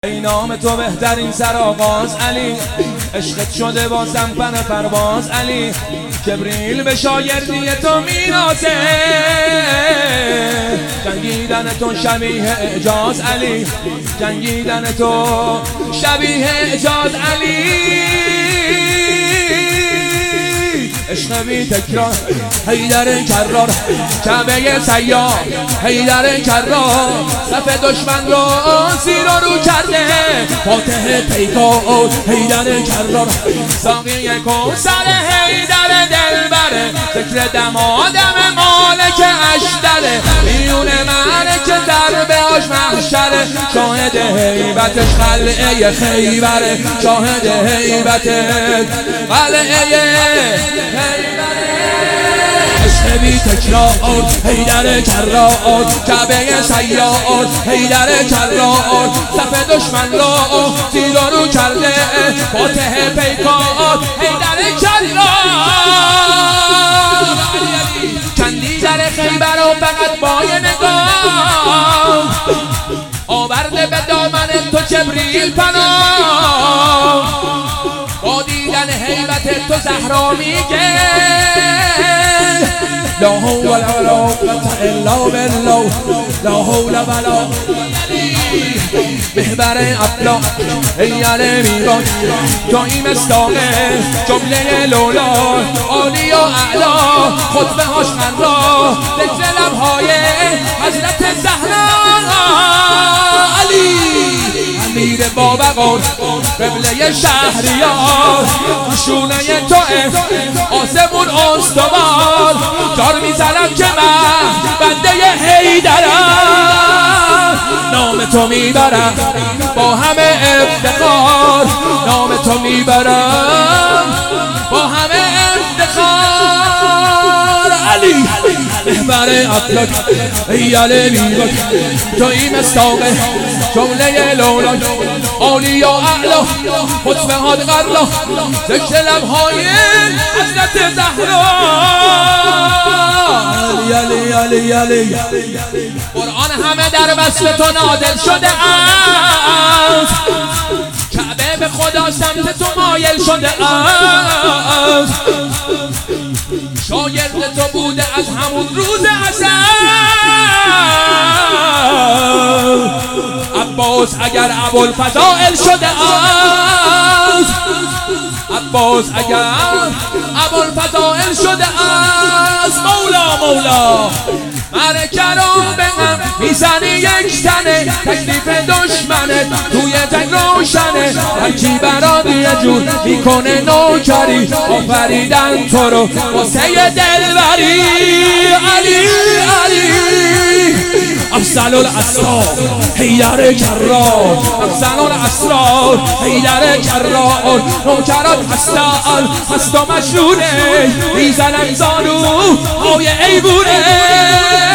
ای نام تو بهترین سرآغاز علی، عشقت شده بازم پن پرواز علی. جبریل به شاگردی تو میراسه، جنگیدن تو شبیه اعجاز علی، جنگیدن تو شبیه اعجاز علی. عشق بی تکرار حیدر کرار، کعبه سیار حیدر کرار، صف دشمن رو زیر و رو کرده، فاتح پیکار حیدر کرار، ساقی کوثر حیدر دلبره، ذکر دمادم مالک اشتره، میون معرکه ضربه‌اش محشره، شاهد هیبتش قلعه خیبره، شاهد هیبتش قلعه عشق بی تکرار حیدر کرار، کعبه سیار حیدر کرار، صف دشمن را زیر و رو کرده، فاتح پیکار حیدر کرار. کندی در خیبر و فقط با یه نگاه، آورده به دامن تو جبریل پناه، با دیدن هیبت تو زهرا میگه لا حول ولا قوة الا بالله، لا حول ولا محبر افلاک حیدر میران، تویی مصداقه جمله لولا، عالی و اعلا خطبه هاش قرار، ذکر لبهای حضرت زهرا علی، امیر بابقار قبله شهریار، شونه توه آسمون استوار، جار میزنم که من بنده حیدرم، نام تو میبرم با همه افتخار، نام تو میبرم با همه افتخار علی. محبر افلاک حیدر میران، تویی مصداقه جمله لولا، عالی و اعلا خطبه ها قرلا، ذکر لبهای حضرت زهرا علی علی علی. قرآن همه در وصف تو نازل شده است، کعبه به خدا سمت تو مایل شده است، شاگرد تو بوده از همون روز ازل، عباس اگر ابوالفضائل شده است، عباس اگر ابوالفضائل شده است، مولا معرکه رو به هم میزنی یک تنه، تکلیف دشمنه توی جنگ روشنه، هرکی برات یه جور میکنه نوکری، آفریدن تو رو واسه دلبری علی علی. افضل الاسرار حیدر کرار، افضل الاسرار حیدر کرار، نوکرات هستن هست و مشهوره، میزنن زانو های ایبونه